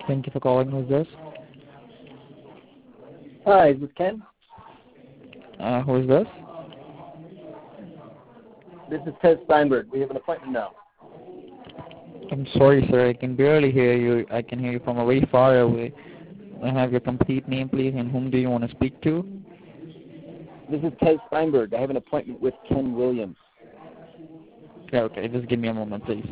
Thank you for calling. Who's this? Hi, is this Ken? Who is this? This is Ted Steinberg. We have an appointment now. I'm sorry, sir. I can barely hear you. I can hear you from a very far away. I have your complete name, please, and whom do you want to speak to? This is Ted Steinberg. I have an appointment with Ken Williams. Okay. Just give me a moment, please.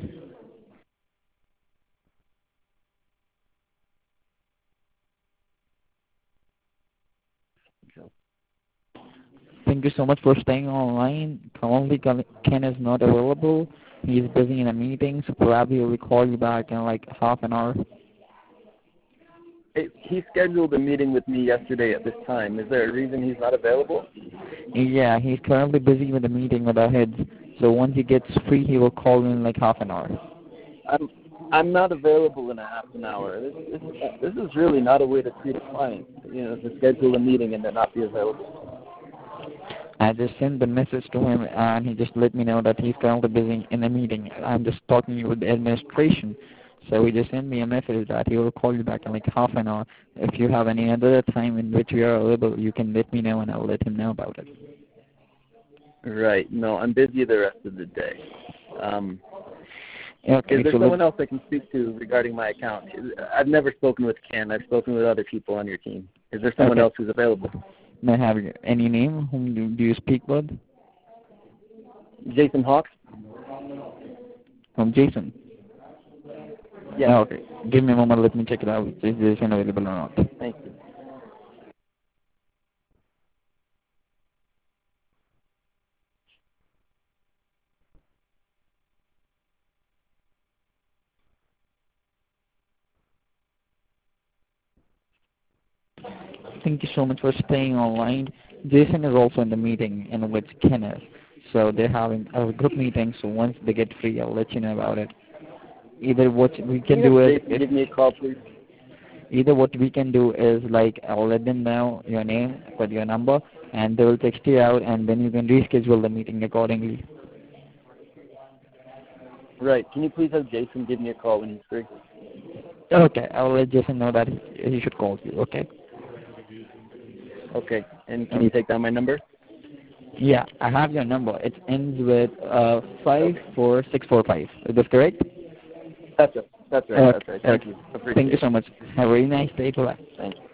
Thank you so much for staying online. Currently, Ken is not available. He's busy in a meeting, so probably he'll call you back in like half an hour. He scheduled a meeting with me yesterday at this time. Is there a reason he's not available? Yeah, he's currently busy with a meeting with our heads. So once he gets free, he will call you in like half an hour. I'm not available in a half an hour. This is really not a way to treat a client. To schedule a meeting and then not be available. I just sent the message to him, and he just let me know that he's currently busy in a meeting. I'm just talking with the administration. So he just sent me a message that he will call you back in like half an hour. If you have any other time in which we are available, you can let me know, and I'll let him know about it. Right. No, I'm busy the rest of the day. Okay, is there someone else I can speak to regarding my account? I've never spoken with Ken. I've spoken with other people on your team. Is there someone else who's available? May I have any name? Whom do you speak with? Jason Hawks. Jason? Yeah. Okay. Give me a moment. Let me check it out. Is Jason available or not? Thank you. Thank you so much for staying online. Jason is also in the meeting in which Ken is. So they're having a group meeting, so once they get free, I'll let you know about it. Either what we can do is... give me a call, please. Either what we can do is, like, I'll let them know your name with your number, and they will text you out, and then you can reschedule the meeting accordingly. Right. Can you please have Jason give me a call when he's free? Okay. I'll let Jason know that he should call you, okay? Okay. And can you take down my number? Yeah, I have your number. It ends with 54645. Is that correct? That's it. That's right. That's right. Thank you. Thank you so much. Have a very nice day. Bye-bye. Thank you.